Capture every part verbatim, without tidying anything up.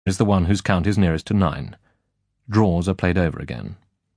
is the one whose count is nearest to nine. Draws are played over again.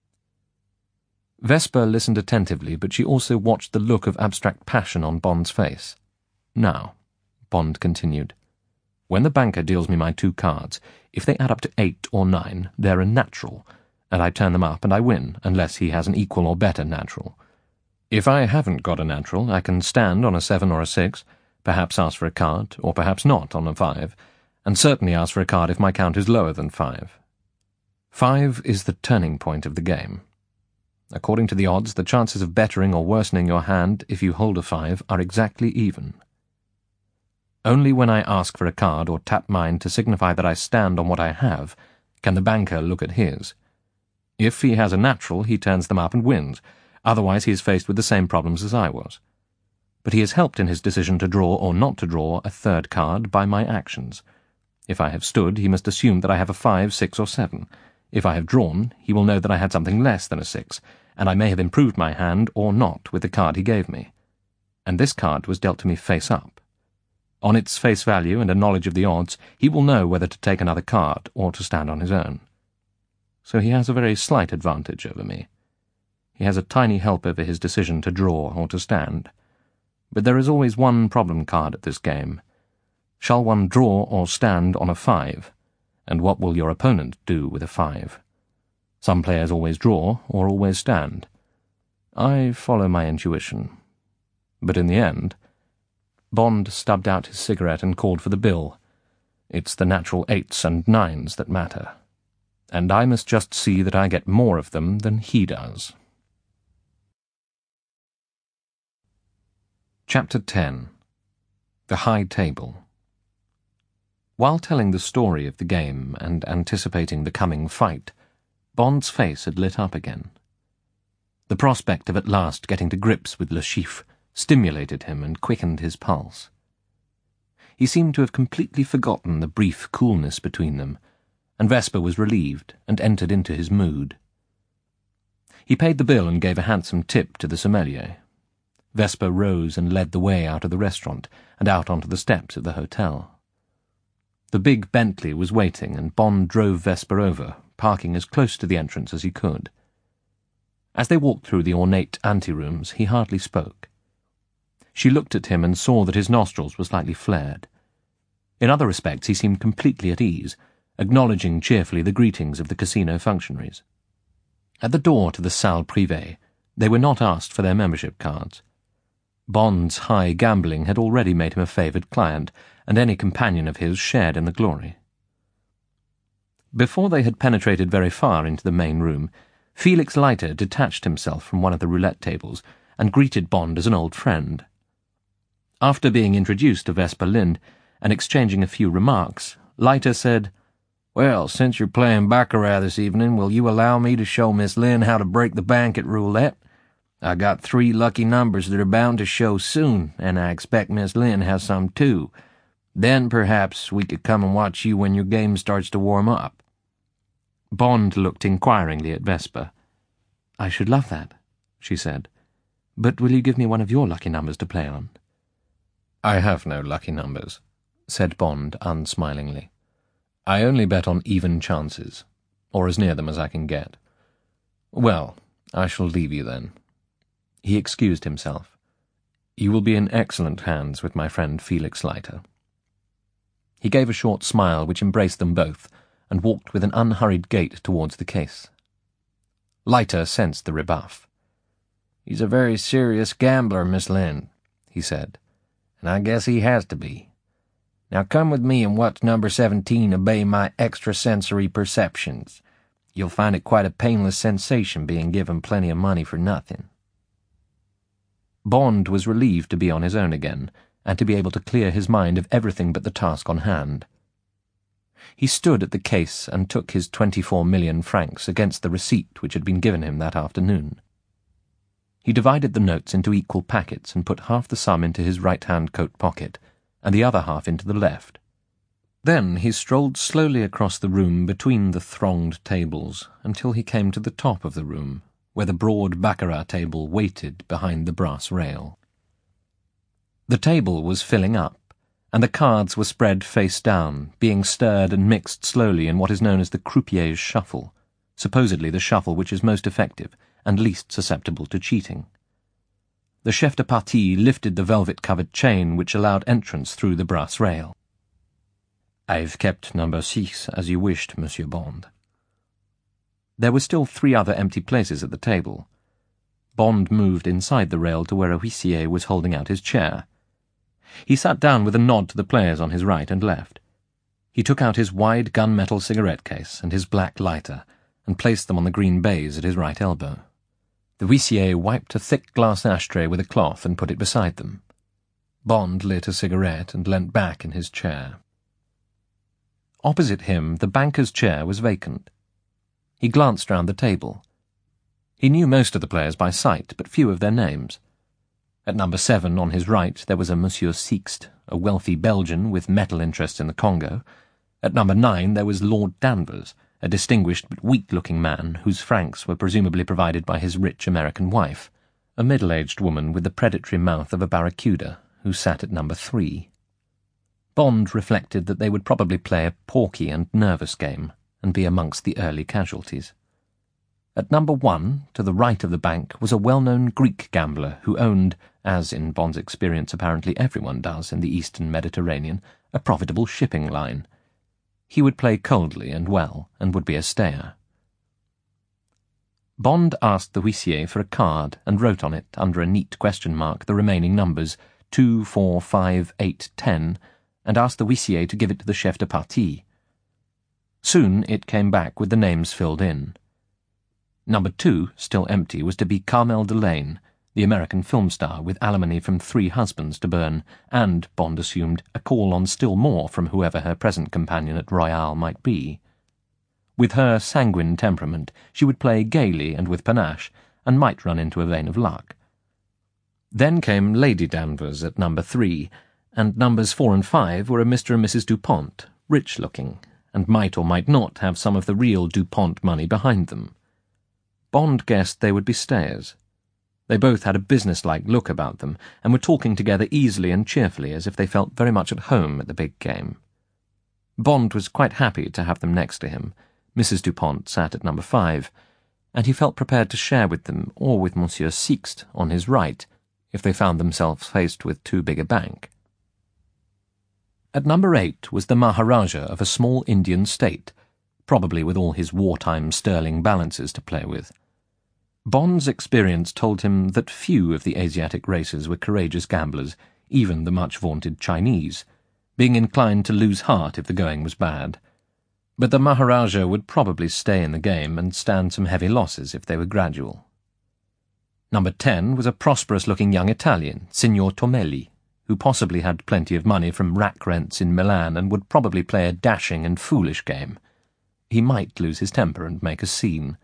Vesper listened attentively, but she also watched the look of abstract passion on Bond's face. Now, Bond continued, when the banker deals me my two cards, if they add up to eight or nine, they're a natural, and I turn them up and I win, unless he has an equal or better natural. If I haven't got a natural, I can stand on a seven or a six, perhaps ask for a card, or perhaps not on a five, and certainly ask for a card if my count is lower than five. Five is the turning point of the game. According to the odds, the chances of bettering or worsening your hand if you hold a five are exactly even. Only when I ask for a card or tap mine to signify that I stand on what I have can the banker look at his. If he has a natural, he turns them up and wins, otherwise he is faced with the same problems as I was. But he is helped in his decision to draw or not to draw a third card by my actions. If I have stood, he must assume that I have a five, six, or seven. If I have drawn, he will know that I had something less than a six, and I may have improved my hand or not with the card he gave me. And this card was dealt to me face up. On its face value and a knowledge of the odds, he will know whether to take another card or to stand on his own. So he has a very slight advantage over me. He has a tiny help over his decision to draw or to stand. But there is always one problem card at this game. Shall one draw or stand on a five? And what will your opponent do with a five? Some players always draw or always stand. I follow my intuition. But in the end, Bond stubbed out his cigarette and called for the bill. It's the natural eights and nines that matter. And I must just see that I get more of them than he does. Chapter ten. The High Table. While telling the story of the game and anticipating the coming fight, Bond's face had lit up again. The prospect of at last getting to grips with Le Chiffre stimulated him and quickened his pulse. He seemed to have completely forgotten the brief coolness between them, and Vesper was relieved and entered into his mood. He paid the bill and gave a handsome tip to the sommelier. Vesper rose and led the way out of the restaurant and out onto the steps of the hotel. The big Bentley was waiting, and Bond drove Vesper over, parking as close to the entrance as he could. As they walked through the ornate anterooms, he hardly spoke. She looked at him and saw that his nostrils were slightly flared. In other respects he seemed completely at ease, acknowledging cheerfully the greetings of the casino functionaries. At the door to the salle privée, they were not asked for their membership cards. Bond's high gambling had already made him a favoured client, and any companion of his shared in the glory. Before they had penetrated very far into the main room, Felix Leiter detached himself from one of the roulette tables and greeted Bond as an old friend. After being introduced to Vesper Lynd and exchanging a few remarks, Leiter said, "Well, since you're playing baccarat this evening, will you allow me to show Miss Lynd how to break the bank at roulette? I got three lucky numbers that are bound to show soon, and I expect Miss Lynd has some too. Then perhaps we could come and watch you when your game starts to warm up." Bond looked inquiringly at Vesper. "I should love that," she said. "But will you give me one of your lucky numbers to play on?" "I have no lucky numbers," said Bond unsmilingly. "I only bet on even chances, or as near them as I can get. Well, I shall leave you then." He excused himself. "You will be in excellent hands with my friend Felix Leiter." He gave a short smile which embraced them both, and walked with an unhurried gait towards the case. Leiter sensed the rebuff. "He's a very serious gambler, Miss Lynd," he said, "and I guess he has to be. Now come with me and watch number seventeen obey my extrasensory perceptions. You'll find it quite a painless sensation being given plenty of money for nothing." Bond was relieved to be on his own again, and to be able to clear his mind of everything but the task on hand. He stood at the case and took his twenty-four million francs against the receipt which had been given him that afternoon. He divided the notes into equal packets and put half the sum into his right-hand coat pocket, and the other half into the left. Then he strolled slowly across the room between the thronged tables until he came to the top of the room, where the broad baccarat table waited behind the brass rail. The table was filling up, and the cards were spread face down, being stirred and mixed slowly in what is known as the croupier's shuffle, supposedly the shuffle which is most effective and least susceptible to cheating. The chef de partie lifted the velvet-covered chain which allowed entrance through the brass rail. "I've kept number six as you wished, Monsieur Bond." There were still three other empty places at the table. Bond moved inside the rail to where a huissier was holding out his chair. He sat down with a nod to the players on his right and left. He took out his wide gunmetal cigarette case and his black lighter and placed them on the green baize at his right elbow. The huissier wiped a thick glass ashtray with a cloth and put it beside them. Bond lit a cigarette and leant back in his chair. Opposite him, the banker's chair was vacant. He glanced round the table. He knew most of the players by sight, but few of their names. At number seven, on his right, there was a Monsieur Sixte, a wealthy Belgian with metal interests in the Congo. At number nine, there was Lord Danvers, a distinguished but weak-looking man whose francs were presumably provided by his rich American wife, a middle-aged woman with the predatory mouth of a barracuda, who sat at number three. Bond reflected that they would probably play a porky and nervous game, and be amongst the early casualties. At number one, to the right of the bank, was a well-known Greek gambler who owned, as in Bond's experience apparently everyone does in the eastern Mediterranean, a profitable shipping line. He would play coldly and well, and would be a stayer. Bond asked the huissier for a card and wrote on it, under a neat question mark, the remaining numbers, two, four, five, eight, ten, and asked the huissier to give it to the chef de partie. Soon it came back with the names filled in. Number two, still empty, was to be Carmel Delane, the American film star with alimony from three husbands to burn, and, Bond assumed, a call on still more from whoever her present companion at Royale might be. With her sanguine temperament, she would play gaily and with panache, and might run into a vein of luck. Then came Lady Danvers at number three, and numbers four and five were a Mister and Missus Dupont, rich-looking, and might or might not have some of the real Dupont money behind them. Bond guessed they would be stayers. They both had a business-like look about them, and were talking together easily and cheerfully as if they felt very much at home at the big game. Bond was quite happy to have them next to him. Missus Dupont sat at number five, and he felt prepared to share with them, or with Monsieur Sixte on his right, if they found themselves faced with too big a bank. At number eight was the Maharaja of a small Indian state, probably with all his wartime sterling balances to play with. Bond's experience told him that few of the Asiatic races were courageous gamblers, even the much-vaunted Chinese, being inclined to lose heart if the going was bad. But the Maharaja would probably stay in the game and stand some heavy losses if they were gradual. Number ten was a prosperous-looking young Italian, Signor Tomelli, who possibly had plenty of money from rack rents in Milan and would probably play a dashing and foolish game. He might lose his temper and make a scene.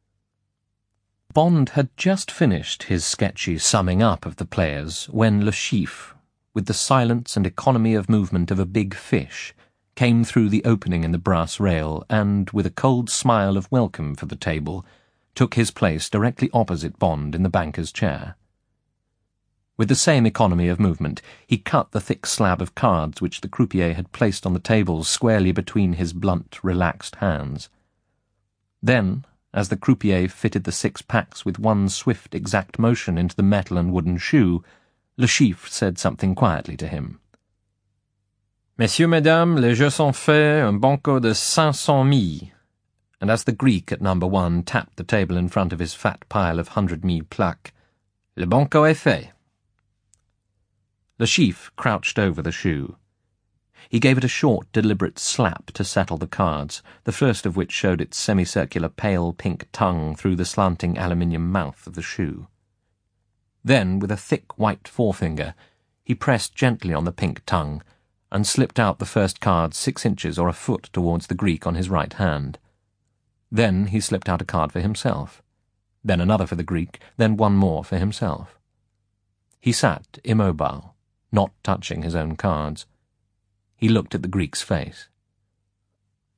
Bond had just finished his sketchy summing up of the players when Le Chiffre, with the silence and economy of movement of a big fish, came through the opening in the brass rail and, with a cold smile of welcome for the table, took his place directly opposite Bond in the banker's chair. With the same economy of movement, he cut the thick slab of cards which the croupier had placed on the table squarely between his blunt, relaxed hands. Then, as the croupier fitted the six packs with one swift, exact motion into the metal and wooden shoe, Le Chiffre said something quietly to him. "Messieurs, mesdames, les jeux sont faits, un banco de cinq cent mille." And as the Greek at number one tapped the table in front of his fat pile of hundred mille plaques, "Le banco est fait." Le Chiffre crouched over the shoe. He gave it a short, deliberate slap to settle the cards, the first of which showed its semicircular pale pink tongue through the slanting aluminium mouth of the shoe. Then, with a thick white forefinger, he pressed gently on the pink tongue, and slipped out the first card six inches or a foot towards the Greek on his right hand. Then he slipped out a card for himself, then another for the Greek, then one more for himself. He sat immobile, not touching his own cards. He looked at the Greek's face.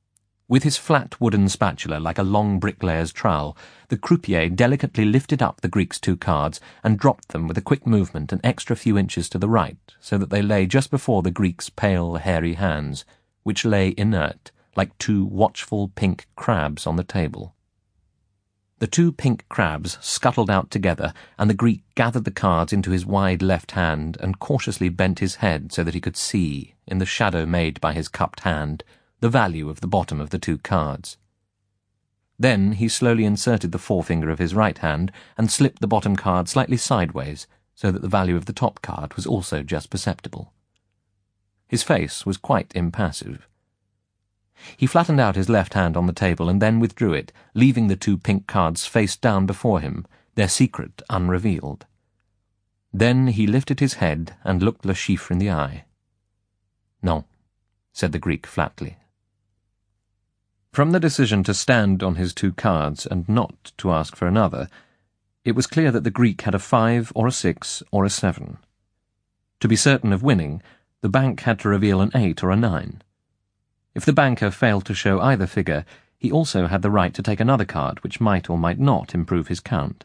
With his flat wooden spatula, like a long bricklayer's trowel, the croupier delicately lifted up the Greek's two cards and dropped them with a quick movement an extra few inches to the right, so that they lay just before the Greek's pale, hairy hands, which lay inert, like two watchful pink crabs on the table. The two pink crabs scuttled out together, and the Greek gathered the cards into his wide left hand and cautiously bent his head so that he could see, in the shadow made by his cupped hand, the value of the bottom of the two cards. Then he slowly inserted the forefinger of his right hand and slipped the bottom card slightly sideways so that the value of the top card was also just perceptible. His face was quite impassive. He flattened out his left hand on the table and then withdrew it, leaving the two pink cards face down before him, their secret unrevealed. Then he lifted his head and looked Le Chiffre in the eye. "Non," said the Greek flatly. From the decision to stand on his two cards and not to ask for another, it was clear that the Greek had a five or a six or a seven. To be certain of winning, the bank had to reveal an eight or a nine. If the banker failed to show either figure, he also had the right to take another card which might or might not improve his count.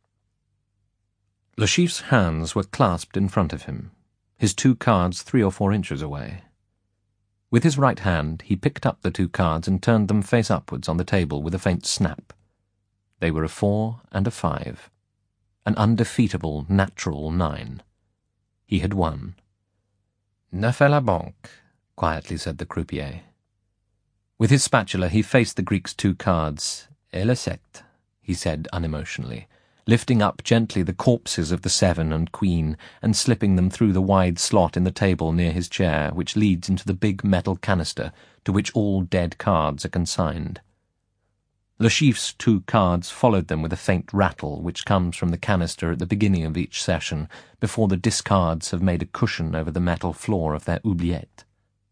Le Chiffre's hands were clasped in front of him, his two cards three or four inches away. With his right hand, he picked up the two cards and turned them face upwards on the table with a faint snap. They were a four and a five. An undefeatable natural nine. He had won. "Neuf à la banque," quietly said the croupier. With his spatula, he faced the Greek's two cards. "Et le sept," he said unemotionally, lifting up gently the corpses of the seven and queen and slipping them through the wide slot in the table near his chair, which leads into the big metal canister to which all dead cards are consigned. Le Chiffre's two cards followed them with a faint rattle which comes from the canister at the beginning of each session, before the discards have made a cushion over the metal floor of their oubliette.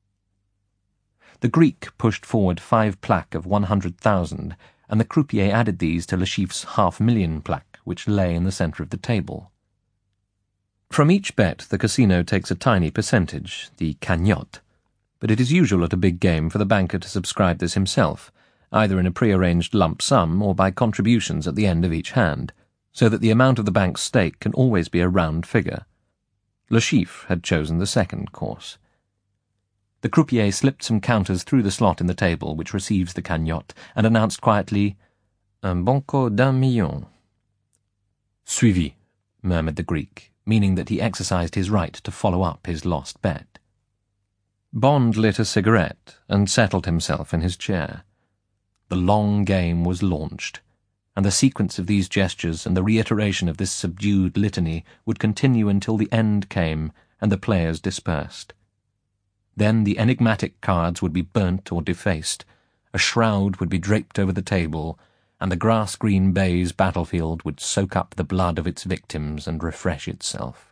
The Greek pushed forward five plaques of one hundred thousand, and the croupier added these to Le Chiffre's half-million plaque, which lay in the centre of the table. From each bet the casino takes a tiny percentage, the cagnotte, but it is usual at a big game for the banker to subscribe this himself, either in a pre-arranged lump sum or by contributions at the end of each hand, so that the amount of the bank's stake can always be a round figure. Le Chiffre had chosen the second course. The croupier slipped some counters through the slot in the table which receives the cagnotte and announced quietly, "Un banco d'un million." "Suivi," murmured the Greek, meaning that he exercised his right to follow up his lost bet. Bond lit a cigarette and settled himself in his chair. The long game was launched, and the sequence of these gestures and the reiteration of this subdued litany would continue until the end came and the players dispersed. Then the enigmatic cards would be burnt or defaced, a shroud would be draped over the table, and the grass-green baize battlefield would soak up the blood of its victims and refresh itself.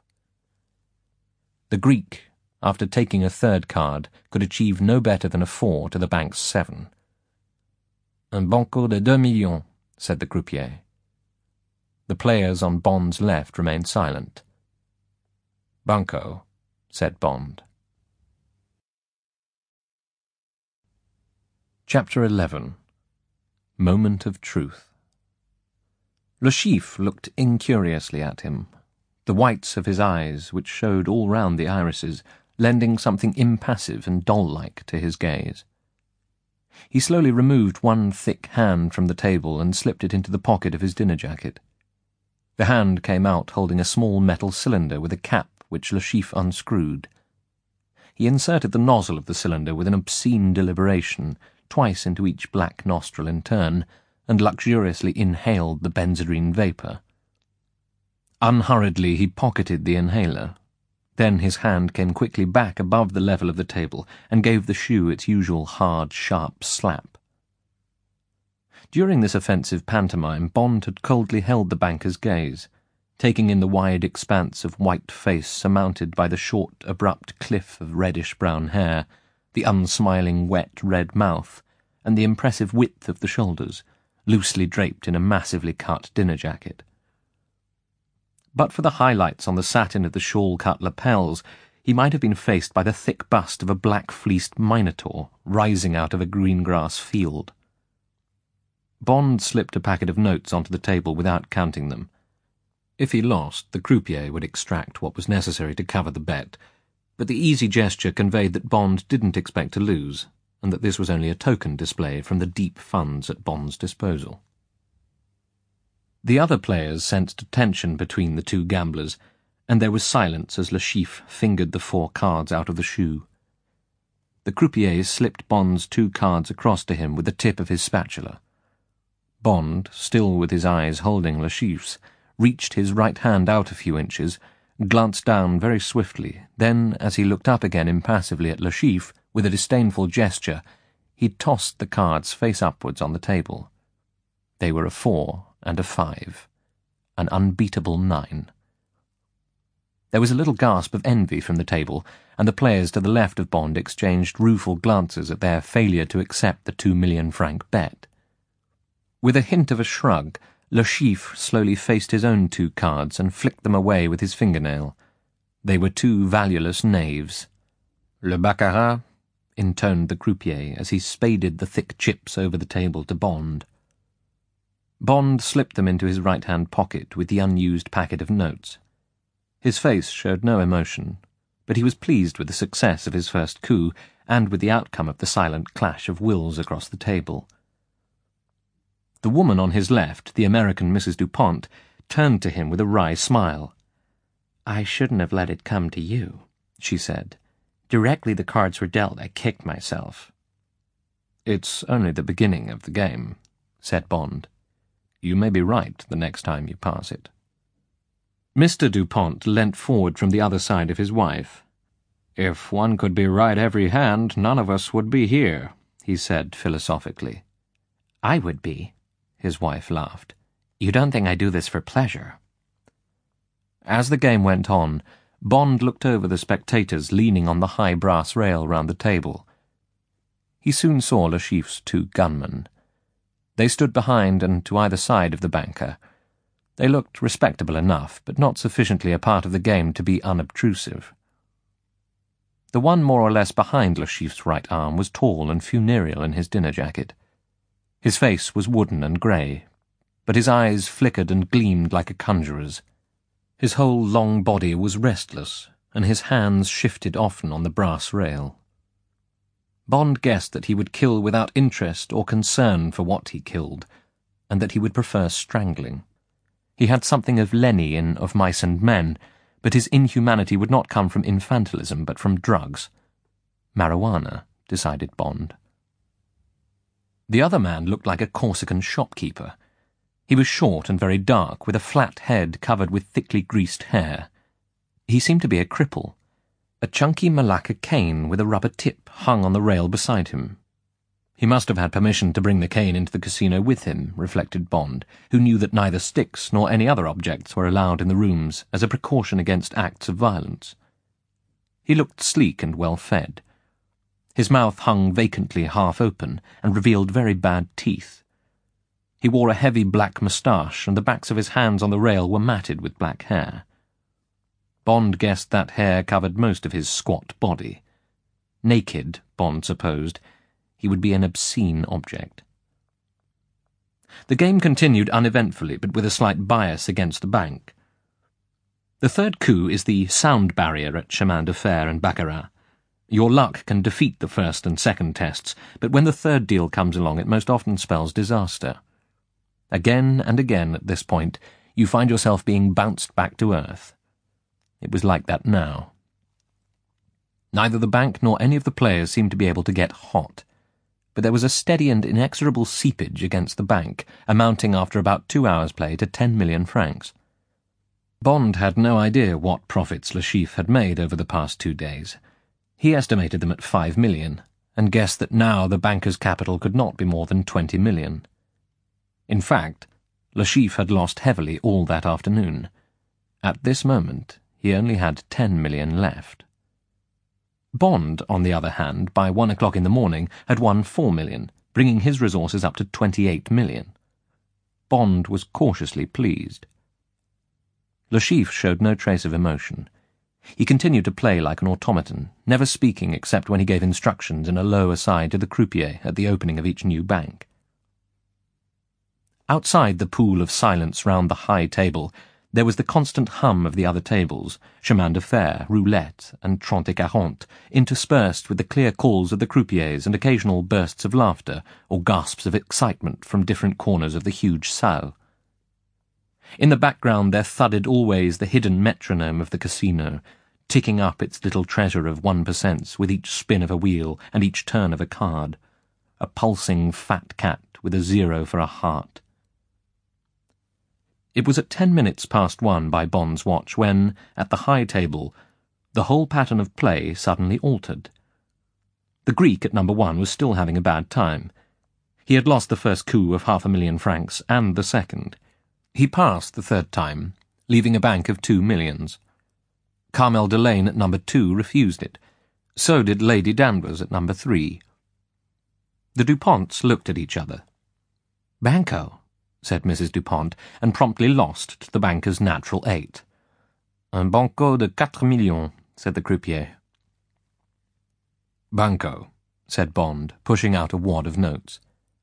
The Greek, after taking a third card, could achieve no better than a four to the bank's seven. "Un banco de deux millions," said the croupier. The players on Bond's left remained silent. "Banco," said Bond. Chapter eleven. Moment of Truth. Le Chiffre looked incuriously at him, the whites of his eyes, which showed all round the irises, lending something impassive and doll-like to his gaze. He slowly removed one thick hand from the table and slipped it into the pocket of his dinner jacket. The hand came out holding a small metal cylinder with a cap which Le Chiffre unscrewed. He inserted the nozzle of the cylinder with an obscene deliberation, twice into each black nostril in turn, and luxuriously inhaled the benzodrine vapour. Unhurriedly he pocketed the inhaler. Then his hand came quickly back above the level of the table and gave the shoe its usual hard, sharp slap. During this offensive pantomime, Bond had coldly held the banker's gaze, taking in the wide expanse of white face surmounted by the short, abrupt cliff of reddish-brown hair, the unsmiling, wet, red mouth, and the impressive width of the shoulders, loosely draped in a massively cut dinner jacket. But for the highlights on the satin of the shawl-cut lapels, he might have been faced by the thick bust of a black-fleeced minotaur rising out of a green-grass field. Bond slipped a packet of notes onto the table without counting them. If he lost, the croupier would extract what was necessary to cover the bet, but the easy gesture conveyed that Bond didn't expect to lose, and that this was only a token display from the deep funds at Bond's disposal. The other players sensed a tension between the two gamblers, and there was silence as Le Chiffre fingered the four cards out of the shoe. The croupier slipped Bond's two cards across to him with the tip of his spatula. Bond, still with his eyes holding Le Chiffre's, reached his right hand out a few inches, glanced down very swiftly, then, as he looked up again impassively at Le Chiffre, with a disdainful gesture, he tossed the cards face upwards on the table. They were a four and a five, an unbeatable nine. There was a little gasp of envy from the table, and the players to the left of Bond exchanged rueful glances at their failure to accept the two million franc bet. With a hint of a shrug, Le Chiffre slowly faced his own two cards and flicked them away with his fingernail. They were two valueless knaves. Le baccarat, intoned the croupier as he spaded the thick chips over the table to Bond. Bond slipped them into his right-hand pocket with the unused packet of notes. His face showed no emotion, but he was pleased with the success of his first coup and with the outcome of the silent clash of wills across the table. The woman on his left, the American Missus Dupont, turned to him with a wry smile. "I shouldn't have let it come to you," she said. "Directly the cards were dealt, I kicked myself." "It's only the beginning of the game," said Bond. "You may be right the next time you pass it." Mister Dupont leant forward from the other side of his wife. "If one could be right every hand, none of us would be here," he said philosophically. "I would be," his wife laughed. "You don't think I do this for pleasure?" As the game went on, Bond looked over the spectators leaning on the high brass rail round the table. He soon saw Le Chiffre's two gunmen. They stood behind and to either side of the banker. They looked respectable enough, but not sufficiently a part of the game to be unobtrusive. The one more or less behind Le Chiffre's right arm was tall and funereal in his dinner jacket. His face was wooden and grey, but his eyes flickered and gleamed like a conjurer's. His whole long body was restless, and his hands shifted often on the brass rail. Bond guessed that he would kill without interest or concern for what he killed, and that he would prefer strangling. He had something of Lenny in Of Mice and Men, but his inhumanity would not come from infantilism but from drugs. Marijuana, decided Bond. The other man looked like a Corsican shopkeeper. He was short and very dark, with a flat head covered with thickly greased hair. He seemed to be a cripple. A chunky Malacca cane with a rubber tip hung on the rail beside him. He must have had permission to bring the cane into the casino with him, reflected Bond, who knew that neither sticks nor any other objects were allowed in the rooms as a precaution against acts of violence. He looked sleek and well-fed. His mouth hung vacantly half open and revealed very bad teeth. He wore a heavy black moustache, and the backs of his hands on the rail were matted with black hair. Bond guessed that hair covered most of his squat body. Naked, Bond supposed, he would be an obscene object. The game continued uneventfully, but with a slight bias against the bank. The third coup is the sound barrier at chemin de fer and baccarat. Your luck can defeat the first and second tests, but when the third deal comes along it most often spells disaster. Again and again at this point you find yourself being bounced back to earth. It was like that now. Neither the bank nor any of the players seemed to be able to get hot, but there was a steady and inexorable seepage against the bank, amounting after about two hours' play to ten million francs. Bond had no idea what profits Le Chiffre had made over the past two days. He estimated them at five million, and guessed that now the banker's capital could not be more than twenty million. In fact, Le Chiffre had lost heavily all that afternoon. At this moment, he only had ten million left. Bond, on the other hand, by one o'clock in the morning, had won four million, bringing his resources up to twenty-eight million. Bond was cautiously pleased. Le Chiffre showed no trace of emotion. He continued to play like an automaton, never speaking except when he gave instructions in a low aside to the croupier at the opening of each new bank. Outside the pool of silence round the high table, there was the constant hum of the other tables, chemin de fer, roulette, and trente et quarante, interspersed with the clear calls of the croupiers and occasional bursts of laughter or gasps of excitement from different corners of the huge salle. In the background there thudded always the hidden metronome of the casino, ticking up its little treasure of one percents with each spin of a wheel and each turn of a card, a pulsing fat cat with a zero for a heart. It was at ten minutes past one by Bond's watch when, at the high table, the whole pattern of play suddenly altered. The Greek at number one was still having a bad time. He had lost the first coup of half a million francs and the second. He passed the third time, leaving a bank of two millions. Carmel Delane at number two refused it. So did Lady Danvers at number three. The Duponts looked at each other. "Banco," said Missus Dupont, and promptly lost to the banker's natural eight. "Un banco de quatre millions," said the croupier. "Banco," said Bond, pushing out a wad of notes.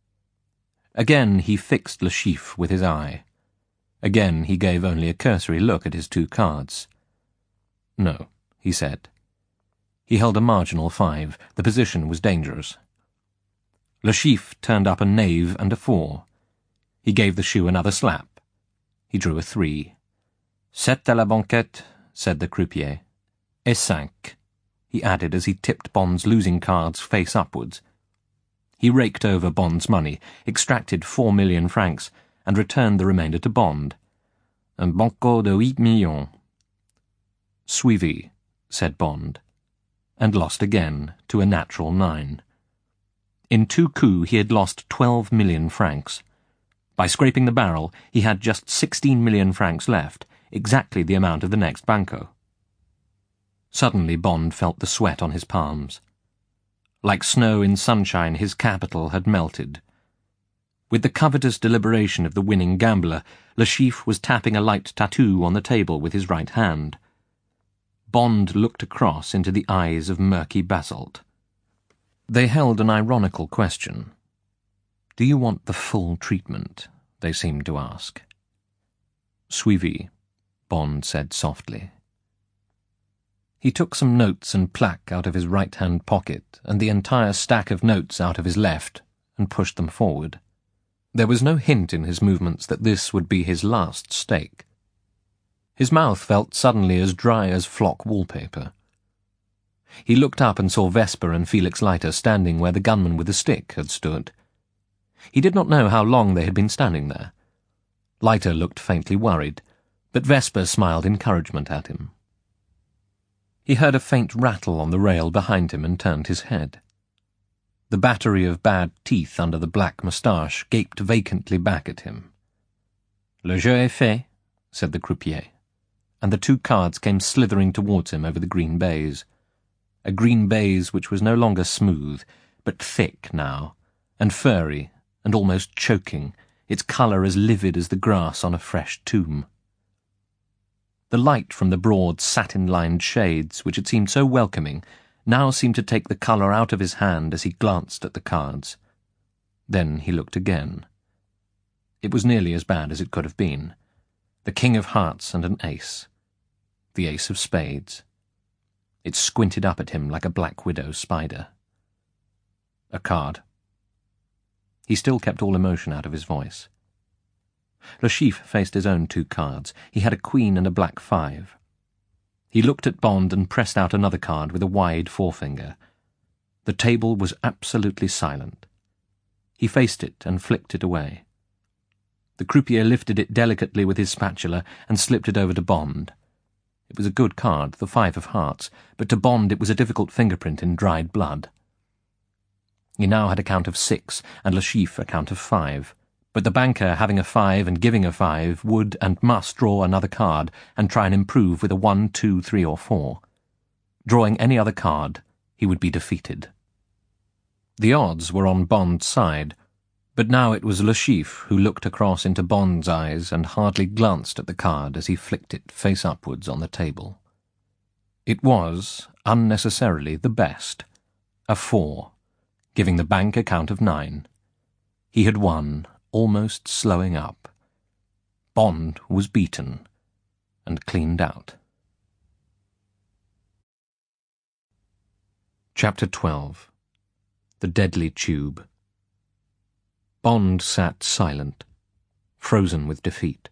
Again he fixed Le Chiffre with his eye. Again he gave only a cursory look at his two cards. "No," he said. He held a marginal five. The position was dangerous. Le Chiffre turned up a knave and a four. He gave the shoe another slap. He drew a three. "Sept à la banquette," said the croupier. "Et cinq," he added as he tipped Bond's losing cards face upwards. He raked over Bond's money, extracted four million francs, and returned the remainder to Bond. "Un banco de huit millions." "Suivi," said Bond, and lost again to a natural nine. In two coups he had lost twelve million francs. By scraping the barrel, he had just sixteen million francs left, exactly the amount of the next banco. Suddenly Bond felt the sweat on his palms. Like snow in sunshine, his capital had melted. With the covetous deliberation of the winning gambler, Le Chiffre was tapping a light tattoo on the table with his right hand. Bond looked across into the eyes of murky basalt. They held an ironical question. "Do you want the full treatment?" they seemed to ask. "Suivi," Bond said softly. He took some notes and plaque out of his right-hand pocket and the entire stack of notes out of his left and pushed them forward. There was no hint in his movements that this would be his last stake. His mouth felt suddenly as dry as flock wallpaper. He looked up and saw Vesper and Felix Leiter standing where the gunman with the stick had stood. He did not know how long they had been standing there. Leiter looked faintly worried, but Vesper smiled encouragement at him. He heard a faint rattle on the rail behind him and turned his head. The battery of bad teeth under the black moustache gaped vacantly back at him. "Le jeu est fait," said the croupier, and the two cards came slithering towards him over the green baize. A green baize which was no longer smooth, but thick now, and furry, and almost choking, its colour as livid as the grass on a fresh tomb. The light from the broad, satin-lined shades, which had seemed so welcoming, now seemed to take the colour out of his hand as he glanced at the cards. Then he looked again. It was nearly as bad as it could have been. The king of hearts and an ace. The ace of spades. It squinted up at him like a black widow spider. A card. He still kept all emotion out of his voice. Le Chiffre faced his own two cards. He had a queen and a black five. He looked at Bond and pressed out another card with a wide forefinger. The table was absolutely silent. He faced it and flicked it away. The croupier lifted it delicately with his spatula and slipped it over to Bond. It was a good card, the five of hearts, but to Bond it was a difficult fingerprint in dried blood. He now had a count of six, and Le Chiffre a count of five. But the banker, having a five and giving a five, would and must draw another card and try and improve with a one, two, three, or four. Drawing any other card, he would be defeated. The odds were on Bond's side, but now it was Le Chiffre who looked across into Bond's eyes and hardly glanced at the card as he flicked it face upwards on the table. It was, unnecessarily, the best. A four, giving the bank a count of nine. He had won, almost slowing up. Bond was beaten and cleaned out. Chapter twelve. The Deadly Tube. Bond sat silent, frozen with defeat.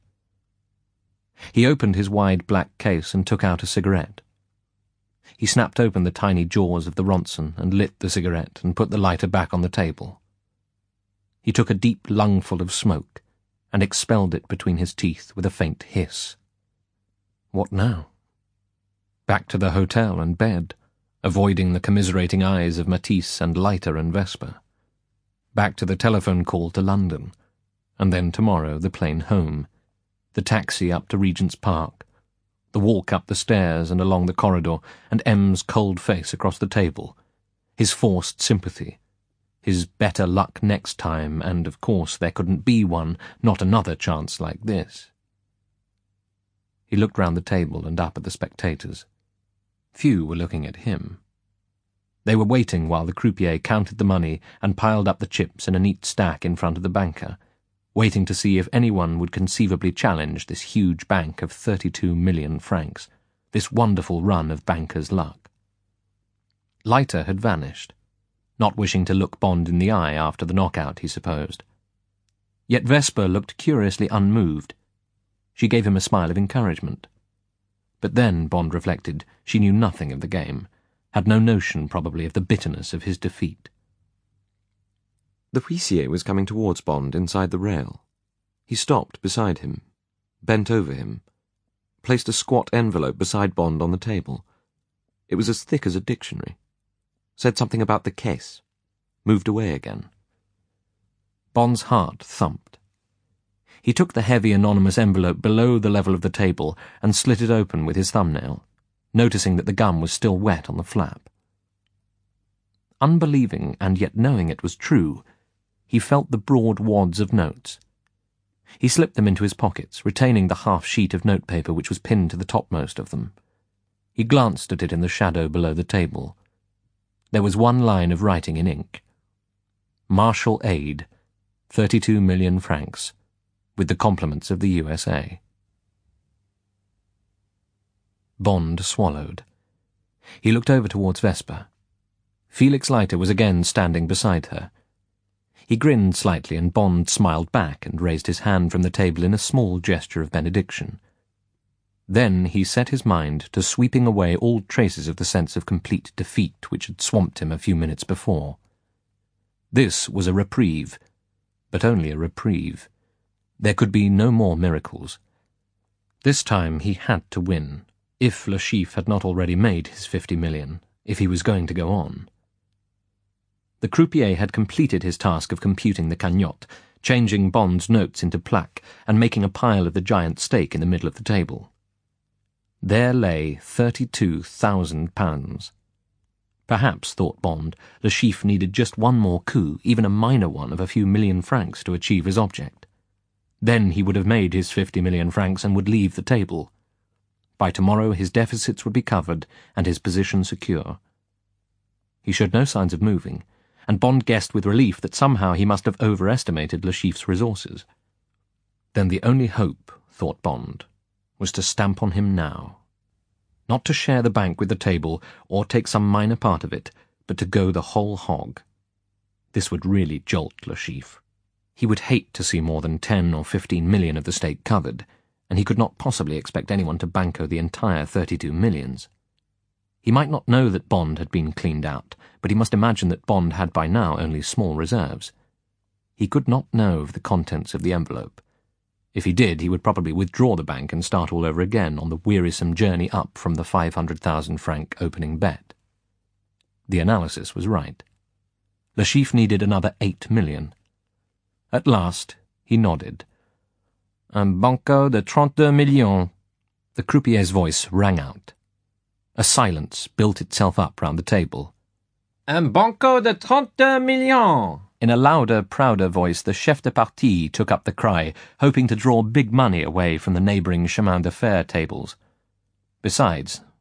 He opened his wide black case and took out a cigarette. He snapped open the tiny jaws of the Ronson and lit the cigarette and put the lighter back on the table. He took a deep lungful of smoke and expelled it between his teeth with a faint hiss. What now? Back to the hotel and bed, avoiding the commiserating eyes of Matisse and Leiter and Vesper. Back to the telephone call to London, and then tomorrow the plane home, the taxi up to Regent's Park, the walk up the stairs and along the corridor, and M's cold face across the table, his forced sympathy, his better luck next time, and, of course, there couldn't be one, not another chance like this. He looked round the table and up at the spectators. Few were looking at him. They were waiting while the croupier counted the money and piled up the chips in a neat stack in front of the banker, waiting to see if anyone would conceivably challenge this huge bank of thirty-two million francs, this wonderful run of banker's luck. Leiter had vanished, not wishing to look Bond in the eye after the knockout, he supposed. Yet Vesper looked curiously unmoved. She gave him a smile of encouragement. But then, Bond reflected, she knew nothing of the game, had no notion, probably, of the bitterness of his defeat. The huissier was coming towards Bond inside the rail. He stopped beside him, bent over him, placed a squat envelope beside Bond on the table. It was as thick as a dictionary. Said something about the case, moved away again. Bond's heart thumped. He took the heavy anonymous envelope below the level of the table and slit it open with his thumbnail, noticing that the gum was still wet on the flap. Unbelieving and yet knowing it was true, he felt the broad wads of notes. He slipped them into his pockets, retaining the half sheet of notepaper which was pinned to the topmost of them. He glanced at it in the shadow below the table. There was one line of writing in ink. Marshal aid, thirty-two million francs, with the compliments of the U S A. Bond swallowed. He looked over towards Vesper. Felix Leiter was again standing beside her. He grinned slightly, and Bond smiled back and raised his hand from the table in a small gesture of benediction. Then he set his mind to sweeping away all traces of the sense of complete defeat which had swamped him a few minutes before. This was a reprieve, but only a reprieve. There could be no more miracles. This time he had to win, if Le Chiffre had not already made his fifty million, if he was going to go on. The croupier had completed his task of computing the cagnotte, changing Bond's notes into plaque, and making a pile of the giant stake in the middle of the table. There lay thirty-two thousand pounds. Perhaps, thought Bond, Le Chiffre needed just one more coup, even a minor one of a few million francs, to achieve his object. Then he would have made his fifty million francs and would leave the table. By tomorrow his deficits would be covered and his position secure. He showed no signs of moving, and Bond guessed with relief that somehow he must have overestimated Le Chiffre's resources. Then the only hope, thought Bond, was to stamp on him now. Not to share the bank with the table or take some minor part of it, but to go the whole hog. This would really jolt Le Chiffre. He would hate to see more than ten or fifteen million of the stake covered, and he could not possibly expect anyone to banco the entire thirty-two millions. He might not know that Bond had been cleaned out, but he must imagine that Bond had by now only small reserves. He could not know of the contents of the envelope. If he did, he would probably withdraw the bank and start all over again on the wearisome journey up from the five hundred thousand franc opening bet. The analysis was right. Le Chiffre needed another eight million. At last, he nodded. Un banco de trente-deux millions. The croupier's voice rang out. A silence built itself up round the table. Un banco de trente-deux millions. In a louder, prouder voice, the chef de partie took up the cry, hoping to draw big money away from the neighbouring chemin de fer tables. Besides,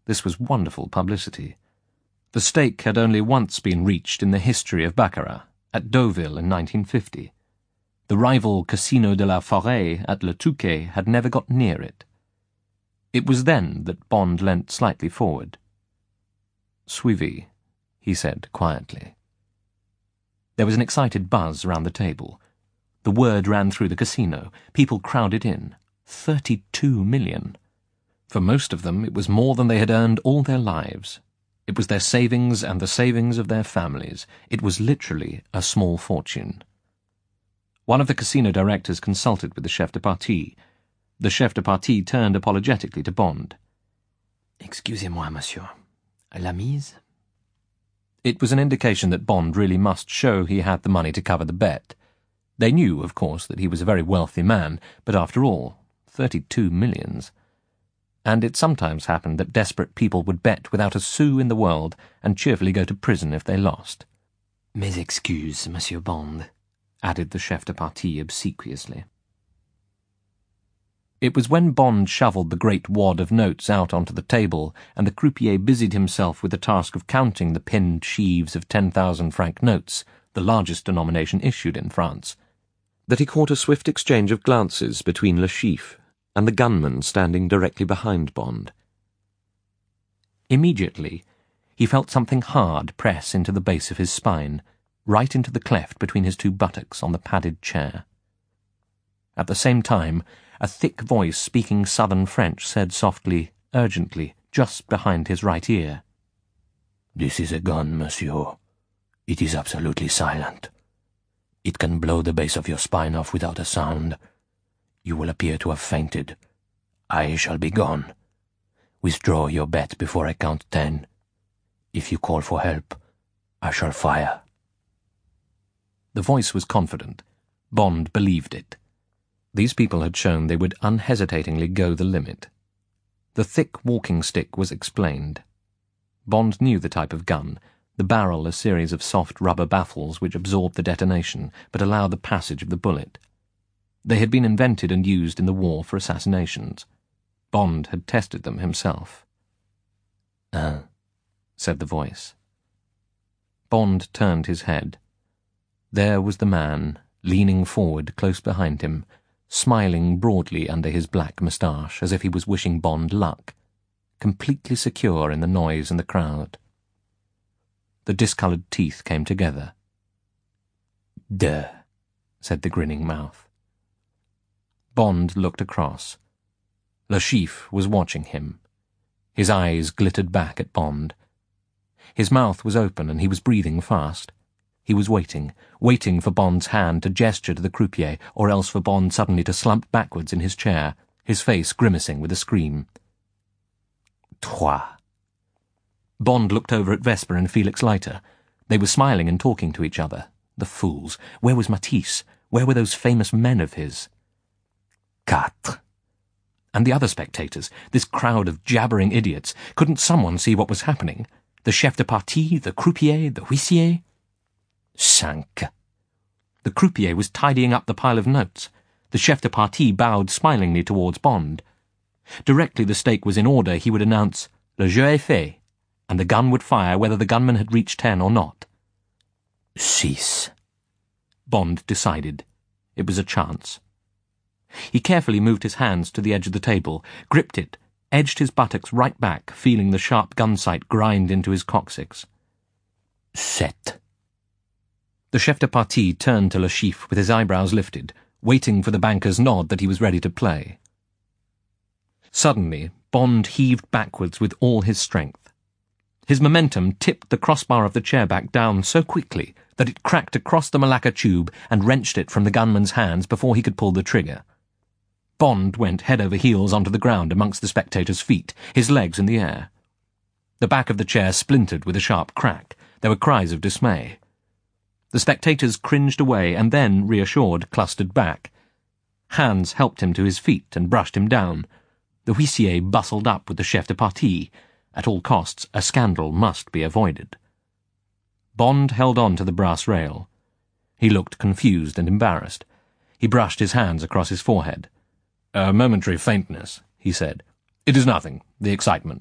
This was wonderful publicity. The stake had only once been reached in the history of baccarat, at Deauville in nineteen fifty. The rival Casino de la Forêt at Le Touquet had never got near it. It was then that Bond leant slightly forward. "Suivi," he said quietly. There was an excited buzz round the table. The word ran through the casino. People crowded in. Thirty-two million. For most of them, it was more than they had earned all their lives. It was their savings and the savings of their families. It was literally a small fortune. One of the casino directors consulted with the chef de partie. The chef de partie turned apologetically to Bond. "Excusez-moi, monsieur. La mise?" It was an indication that Bond really must show he had the money to cover the bet. They knew, of course, that he was a very wealthy man, but after all, thirty-two millions. And it sometimes happened that desperate people would bet without a sou in the world and cheerfully go to prison if they lost. "Mes excuses, Monsieur Bond," added the chef de partie obsequiously. It was when Bond shovelled the great wad of notes out onto the table and the croupier busied himself with the task of counting the pinned sheaves of ten thousand franc notes, the largest denomination issued in France, that he caught a swift exchange of glances between Le Chiffre and the gunman standing directly behind Bond. Immediately, he felt something hard press into the base of his spine, right into the cleft between his two buttocks on the padded chair. At the same time, a thick voice speaking southern French said softly, urgently, just behind his right ear, "This is a gun, monsieur. It is absolutely silent. It can blow the base of your spine off without a sound. You will appear to have fainted. I shall be gone. Withdraw your bet before I count ten. If you call for help, I shall fire." The voice was confident. Bond believed it. These people had shown they would unhesitatingly go the limit. The thick walking stick was explained. Bond knew the type of gun, the barrel a series of soft rubber baffles which absorbed the detonation but allowed the passage of the bullet. They had been invented and used in the war for assassinations. Bond had tested them himself. "Ah," said the voice. Bond turned his head. There was the man, leaning forward close behind him, smiling broadly under his black moustache as if he was wishing Bond luck, completely secure in the noise and the crowd. The discoloured teeth came together. "Duh," said the grinning mouth. Bond looked across. Le Chiffre was watching him. His eyes glittered back at Bond. His mouth was open and he was breathing fast. He was waiting, waiting for Bond's hand to gesture to the croupier, or else for Bond suddenly to slump backwards in his chair, his face grimacing with a scream. Trois. Bond looked over at Vesper and Felix Leiter. They were smiling and talking to each other. The fools. Where was Matisse? Where were those famous men of his? Quatre. And the other spectators, this crowd of jabbering idiots, couldn't someone see what was happening? The chef de partie, the croupier, the huissier? Cinq. The croupier was tidying up the pile of notes. The chef de partie bowed smilingly towards Bond. Directly the stake was in order, he would announce, "Le jeu est fait," and the gun would fire whether the gunman had reached ten or not. Six. Bond decided. It was a chance. He carefully moved his hands to the edge of the table, gripped it, edged his buttocks right back, feeling the sharp gun sight grind into his coccyx. Sept. The chef de partie turned to Le Chiffre with his eyebrows lifted, waiting for the banker's nod that he was ready to play. Suddenly, Bond heaved backwards with all his strength. His momentum tipped the crossbar of the chair back down so quickly that it cracked across the Malacca tube and wrenched it from the gunman's hands before he could pull the trigger. Bond went head over heels onto the ground amongst the spectators' feet, his legs in the air. The back of the chair splintered with a sharp crack. There were cries of dismay. The spectators cringed away and then, reassured, clustered back. Hans helped him to his feet and brushed him down. The huissier bustled up with the chef de partie. At all costs, a scandal must be avoided. Bond held on to the brass rail. He looked confused and embarrassed. He brushed his hands across his forehead. "A momentary faintness," he said. "It is nothing. The excitement.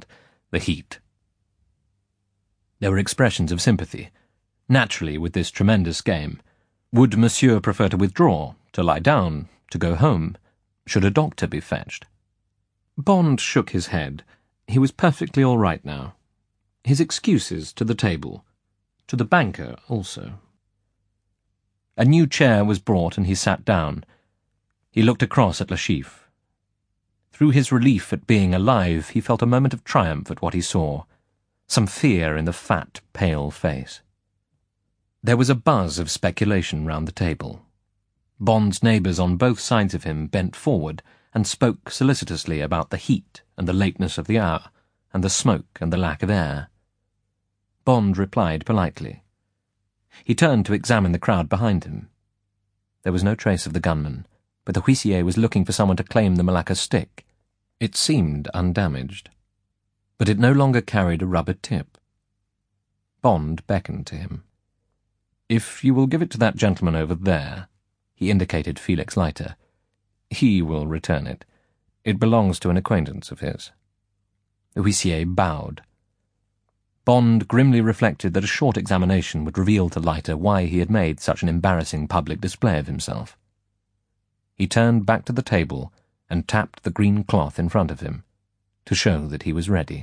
The heat. There were expressions of sympathy. Naturally, with this tremendous game. Would Monsieur prefer to withdraw, to lie down, to go home? Should a doctor be fetched? Bond shook his head. He was perfectly all right now. His excuses to the table. To the banker also. A new chair was brought and he sat down. He looked across at Le Chiffre. Through his relief at being alive, he felt a moment of triumph at what he saw, some fear in the fat, pale face. There was a buzz of speculation round the table. Bond's neighbours on both sides of him bent forward and spoke solicitously about the heat and the lateness of the hour, and the smoke and the lack of air. Bond replied politely. He turned to examine the crowd behind him. There was no trace of the gunman, but the huissier was looking for someone to claim the Malacca stick. It seemed undamaged, but it no longer carried a rubber tip. Bond beckoned to him. "If you will give it to that gentleman over there," he indicated Felix Leiter. "He will return it. It belongs to an acquaintance of his." The huissier bowed. Bond grimly reflected that a short examination would reveal to Leiter why he had made such an embarrassing public display of himself. He turned back to the table and tapped the green cloth in front of him, to show that he was ready.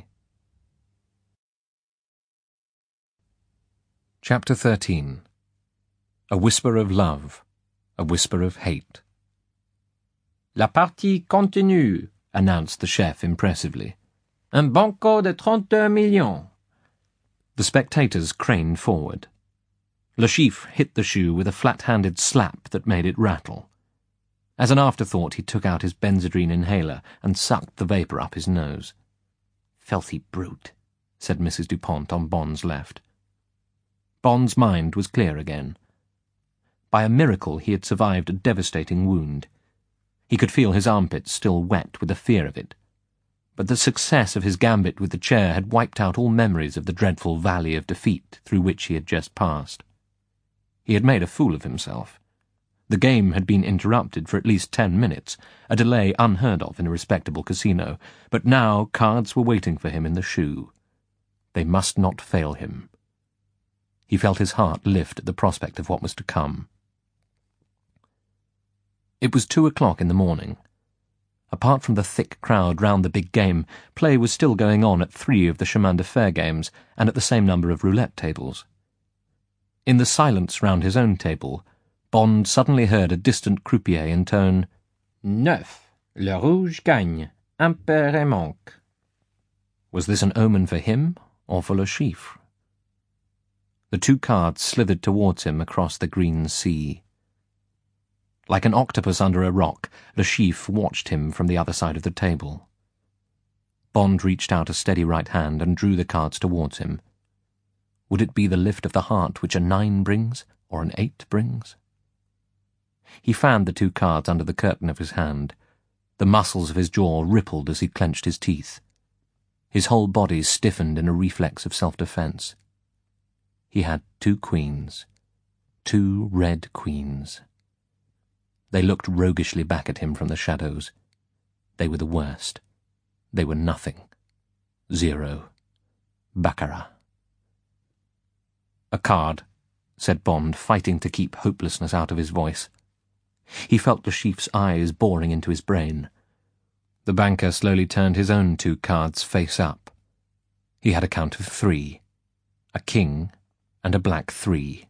Chapter thirteen. A Whisper of Love, a Whisper of Hate. La partie continue, announced the chef impressively. Un banco de trente millions. The spectators craned forward. Le Chiffre hit the shoe with a flat-handed slap that made it rattle. As an afterthought, he took out his Benzedrine inhaler and sucked the vapour up his nose. "Filthy brute," said Missus Dupont on Bond's left. Bond's mind was clear again. By a miracle he had survived a devastating wound. He could feel his armpits still wet with the fear of it. But the success of his gambit with the chair had wiped out all memories of the dreadful valley of defeat through which he had just passed. He had made a fool of himself. The game had been interrupted for at least ten minutes, a delay unheard of in a respectable casino, but now cards were waiting for him in the shoe. They must not fail him. He felt his heart lift at the prospect of what was to come. It was two o'clock in the morning. Apart from the thick crowd round the big game, play was still going on at three of the chemin de fer games and at the same number of roulette tables. In the silence round his own table, Bond suddenly heard a distant croupier intone, Neuf. Le rouge gagne. Impair et manque. Was this an omen for him or for Le Chiffre? The two cards slithered towards him across the green sea. Like an octopus under a rock, Le Chiffre watched him from the other side of the table. Bond reached out a steady right hand and drew the cards towards him. Would it be the lift of the heart which a nine brings, or an eight brings? He fanned the two cards under the curtain of his hand. The muscles of his jaw rippled as he clenched his teeth. His whole body stiffened in a reflex of self-defence. He had two queens. Two red queens. They looked roguishly back at him from the shadows. They were the worst. They were nothing. Zero. Baccarat. "A card," said Bond, fighting to keep hopelessness out of his voice. He felt Le Chiffre's eyes boring into his brain. The banker slowly turned his own two cards face up. He had a count of three. A king and a black three.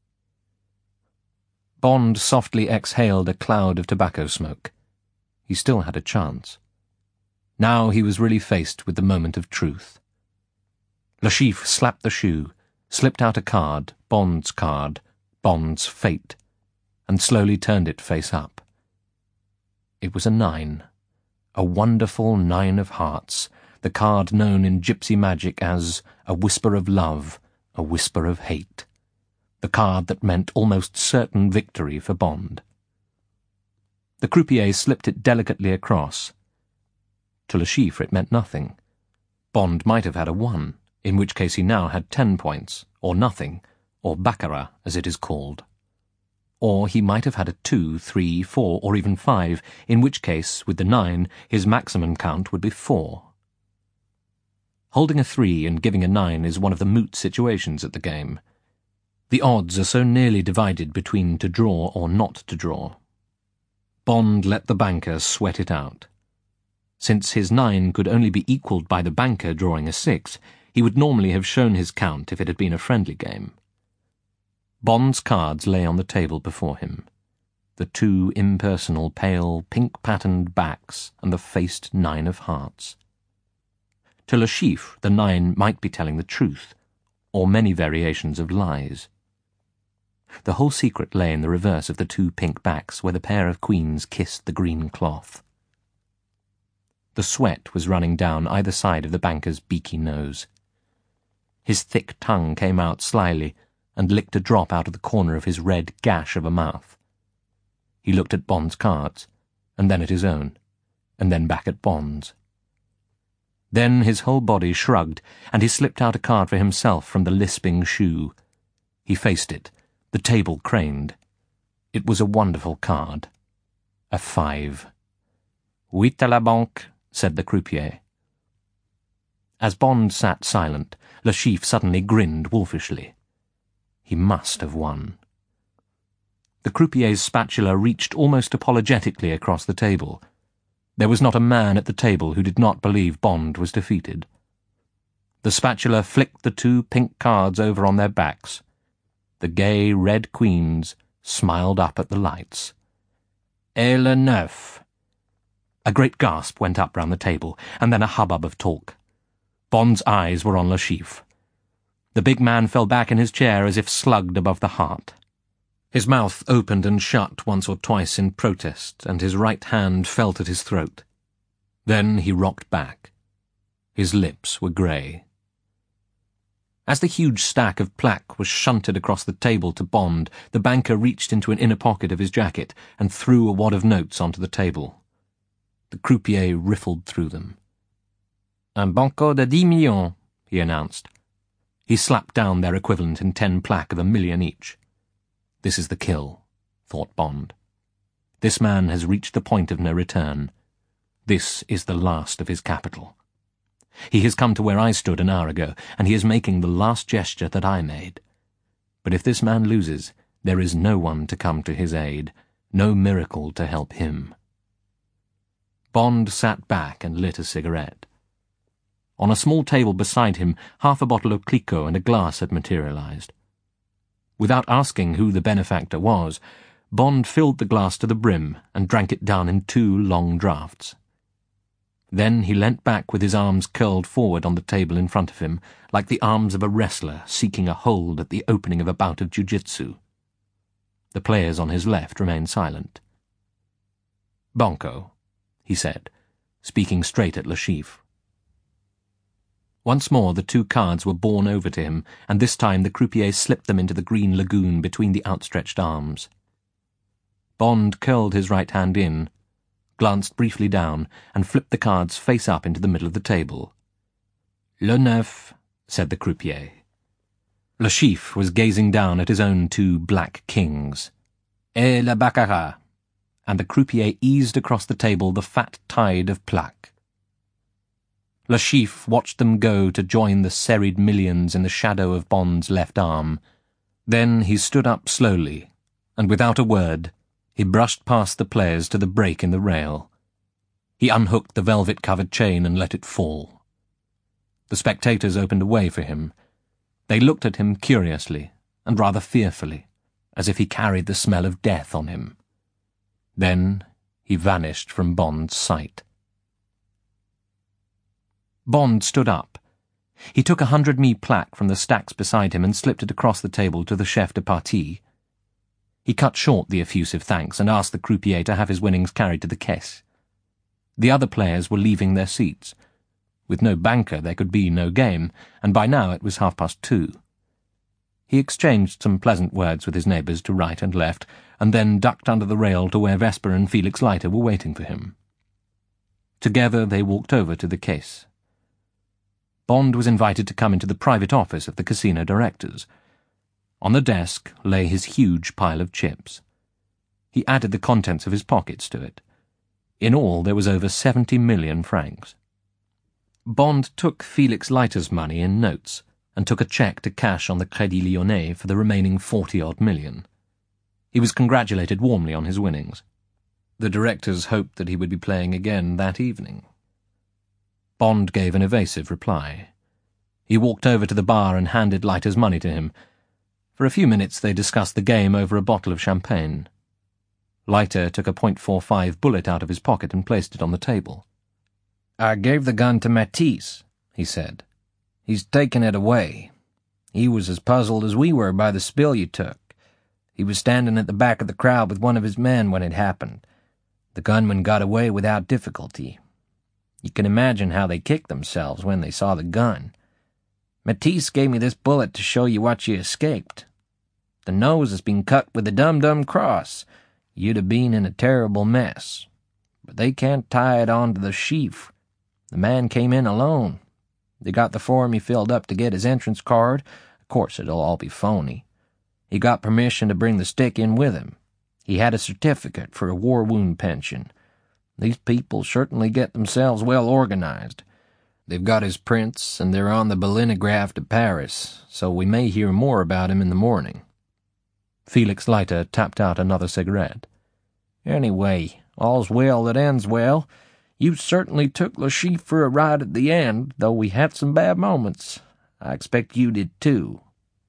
Bond softly exhaled a cloud of tobacco smoke. He still had a chance. Now he was really faced with the moment of truth. Le Chiffre slapped the shoe, slipped out a card, Bond's card, Bond's fate, and slowly turned it face up. It was a nine, a wonderful nine of hearts, the card known in gypsy magic as a whisper of love, a whisper of hate, the card that meant almost certain victory for Bond. The croupier slipped it delicately across. To Le Chiffre it meant nothing. Bond might have had a one, in which case he now had ten points, or nothing, or baccarat as it is called. Or he might have had a two, three, four, or even five, in which case, with the nine, his maximum count would be four. Holding a three and giving a nine is one of the moot situations at the game. The odds are so nearly divided between to draw or not to draw. Bond let the banker sweat it out. Since his nine could only be equalled by the banker drawing a six, he would normally have shown his count if it had been a friendly game. Bond's cards lay on the table before him. The two impersonal, pale, pink-patterned backs and the faced nine of hearts. To Le Chiffre, the nine might be telling the truth, or many variations of lies. The whole secret lay in the reverse of the two pink backs where the pair of queens kissed the green cloth. The sweat was running down either side of the banker's beaky nose. His thick tongue came out slyly and licked a drop out of the corner of his red gash of a mouth. He looked at Bond's cards, and then at his own, and then back at Bond's. Then his whole body shrugged, and he slipped out a card for himself from the lisping shoe. He faced it. The table craned. It was a wonderful card. A five. "Huit à la banque," said the croupier. As Bond sat silent, Le Chiffre suddenly grinned wolfishly. He must have won. The croupier's spatula reached almost apologetically across the table. There was not a man at the table who did not believe Bond was defeated. The spatula flicked the two pink cards over on their backs. The gay red queens smiled up at the lights. "Et le neuf." A great gasp went up round the table, and then a hubbub of talk. Bond's eyes were on Le Chiffre. The big man fell back in his chair as if slugged above the heart. His mouth opened and shut once or twice in protest, and his right hand felt at his throat. Then he rocked back. His lips were grey. As the huge stack of plaque was shunted across the table to Bond, the banker reached into an inner pocket of his jacket and threw a wad of notes onto the table. The croupier riffled through them. "Un banco de dix millions," he announced. He slapped down their equivalent in ten plaque of a million each. This is the kill, thought Bond. This man has reached the point of no return. This is the last of his capital. He has come to where I stood an hour ago, and he is making the last gesture that I made. But if this man loses, there is no one to come to his aid, no miracle to help him. Bond sat back and lit a cigarette. On a small table beside him, half a bottle of Clicquot and a glass had materialized. Without asking who the benefactor was, Bond filled the glass to the brim and drank it down in two long draughts. Then he leant back with his arms curled forward on the table in front of him, like the arms of a wrestler seeking a hold at the opening of a bout of jiu-jitsu. The players on his left remained silent. "Banco," he said, speaking straight at Le Chiffre. Once more the two cards were borne over to him, and this time the croupier slipped them into the green lagoon between the outstretched arms. Bond curled his right hand in, glanced briefly down, and flipped the cards face up into the middle of the table. "Le neuf," said the croupier. Le Chiffre was gazing down at his own two black kings. "Et le baccarat," and the croupier eased across the table the fat tide of plaque. Le Chiffre watched them go to join the serried millions in the shadow of Bond's left arm. Then he stood up slowly, and without a word, he brushed past the players to the break in the rail. He unhooked the velvet-covered chain and let it fall. The spectators opened a way for him. They looked at him curiously, and rather fearfully, as if he carried the smell of death on him. Then he vanished from Bond's sight. Bond stood up. He took a hundred mi plaque from the stacks beside him and slipped it across the table to the chef de partie. He cut short the effusive thanks and asked the croupier to have his winnings carried to the caisse. The other players were leaving their seats. With no banker there could be no game, and by now it was half past two. He exchanged some pleasant words with his neighbours to right and left, and then ducked under the rail to where Vesper and Felix Leiter were waiting for him. Together they walked over to the caisse. Bond was invited to come into the private office of the casino directors. On the desk lay his huge pile of chips. He added the contents of his pockets to it. In all there was over seventy million francs. Bond took Felix Leiter's money in notes and took a cheque to cash on the Crédit Lyonnais for the remaining forty-odd million. He was congratulated warmly on his winnings. The directors hoped that he would be playing again that evening. Bond gave an evasive reply. He walked over to the bar and handed Leiter's money to him. For a few minutes they discussed the game over a bottle of champagne. Leiter took a point four five bullet out of his pocket and placed it on the table. "I gave the gun to Matisse," he said. "He's taken it away. He was as puzzled as we were by the spill you took. He was standing at the back of the crowd with one of his men when it happened. The gunman got away without difficulty. You can imagine how they kicked themselves when they saw the gun. Matisse gave me this bullet to show you what you escaped. The nose has been cut with a dum-dum cross. You'd have been in a terrible mess. But they can't tie it onto the sheath. The man came in alone. They got the form he filled up to get his entrance card. Of course, it'll all be phony. He got permission to bring the stick in with him. He had a certificate for a war wound pension. These people certainly get themselves well organized. They've got his prints, and they're on the Berlinograph to Paris, so we may hear more about him in the morning." Felix Leiter tapped out another cigarette. "Anyway, all's well that ends well. You certainly took Le Chiffre for a ride at the end, though we had some bad moments. I expect you did too."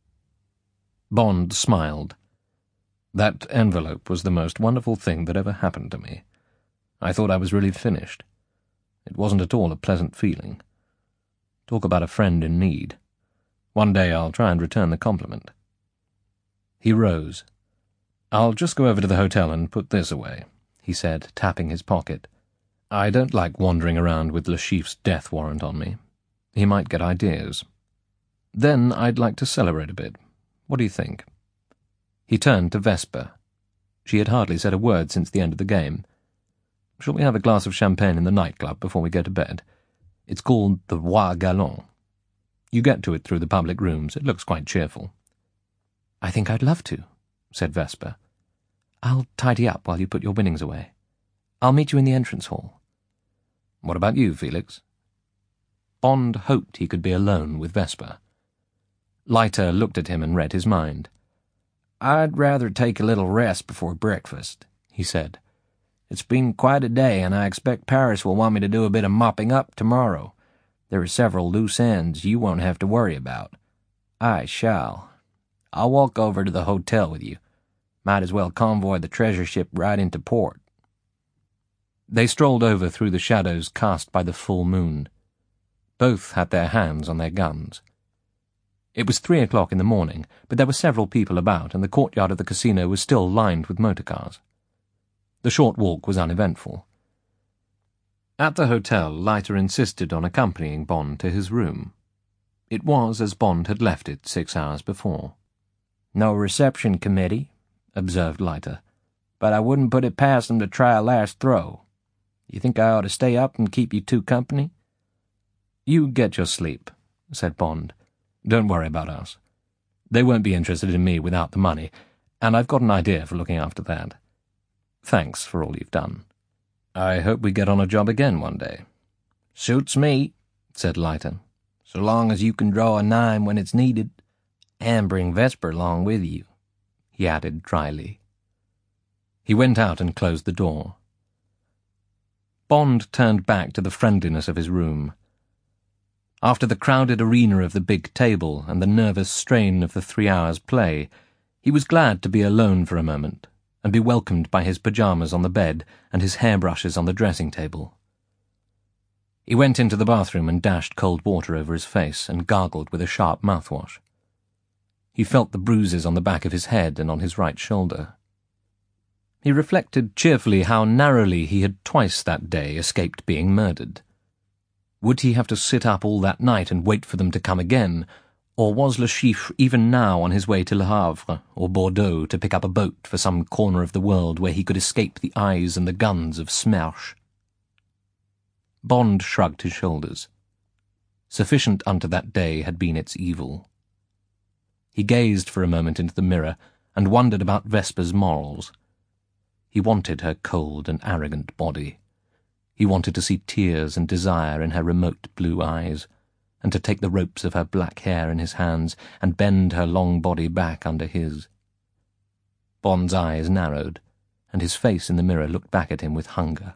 Bond smiled. That envelope was the most wonderful thing that ever happened to me. I thought I was really finished. It wasn't at all a pleasant feeling. Talk about a friend in need. One day I'll try and return the compliment. He rose. "I'll just go over to the hotel and put this away," he said, tapping his pocket. "I don't like wandering around with Le Chiffre's death warrant on me. He might get ideas. Then I'd like to celebrate a bit. What do you think?" He turned to Vesper. She had hardly said a word since the end of the game. "Shall we have a glass of champagne in the nightclub before we go to bed? It's called the Roi Gallant. You get to it through the public rooms. It looks quite cheerful." "I think I'd love to," said Vesper. "I'll tidy up while you put your winnings away. I'll meet you in the entrance hall." "What about you, Felix?" Bond hoped he could be alone with Vesper. Leiter looked at him and read his mind. "I'd rather take a little rest before breakfast," he said. "It's been quite a day, and I expect Paris will want me to do a bit of mopping up tomorrow. There are several loose ends you won't have to worry about. I shall. I'll walk over to the hotel with you. Might as well convoy the treasure ship right into port." They strolled over through the shadows cast by the full moon. Both had their hands on their guns. It was three o'clock in the morning, but there were several people about, and the courtyard of the casino was still lined with motorcars. The short walk was uneventful. At the hotel, Leiter insisted on accompanying Bond to his room. It was as Bond had left it six hours before. "No reception committee," observed Leiter, "but I wouldn't put it past them to try a last throw. You think I ought to stay up and keep you two company?" "You get your sleep," said Bond. "Don't worry about us. They won't be interested in me without the money, and I've got an idea for looking after that. Thanks for all you've done. I hope we get on a job again one day." "Suits me," said Leiter, "so long as you can draw a nine when it's needed, and bring Vesper along with you," he added dryly. He went out and closed the door. Bond turned back to the friendliness of his room. After the crowded arena of the big table and the nervous strain of the three hours' play, he was glad to be alone for a moment and be welcomed by his pyjamas on the bed and his hairbrushes on the dressing-table. He went into the bathroom and dashed cold water over his face and gargled with a sharp mouthwash. He felt the bruises on the back of his head and on his right shoulder. He reflected cheerfully how narrowly he had twice that day escaped being murdered. Would he have to sit up all that night and wait for them to come again, or was Le Chiffre even now on his way to Le Havre or Bordeaux to pick up a boat for some corner of the world where he could escape the eyes and the guns of Smersh? Bond shrugged his shoulders. Sufficient unto that day had been its evil. He gazed for a moment into the mirror and wondered about Vesper's morals. He wanted her cold and arrogant body. He wanted to see tears and desire in her remote blue eyes, and to take the ropes of her black hair in his hands and bend her long body back under his. Bond's eyes narrowed, and his face in the mirror looked back at him with hunger.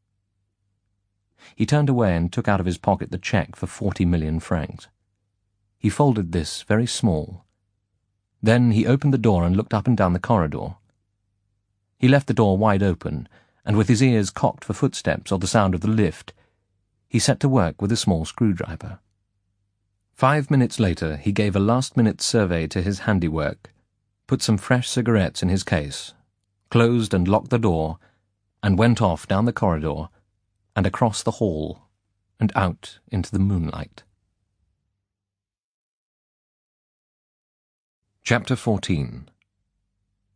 He turned away and took out of his pocket the cheque for forty million francs. He folded this very small. Then he opened the door and looked up and down the corridor. He left the door wide open, and with his ears cocked for footsteps or the sound of the lift, he set to work with a small screwdriver. Five minutes later he gave a last-minute survey to his handiwork, put some fresh cigarettes in his case, closed and locked the door, and went off down the corridor and across the hall and out into the moonlight. Chapter fourteen.